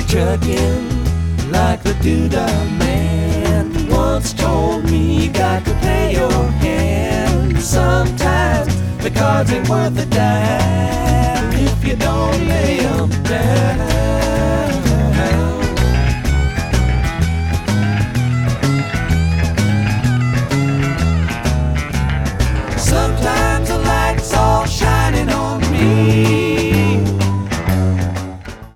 trucking like the doodah man once told me. You got to play your hand. Sometimes the cards ain't worth a dime if you don't lay 'em down.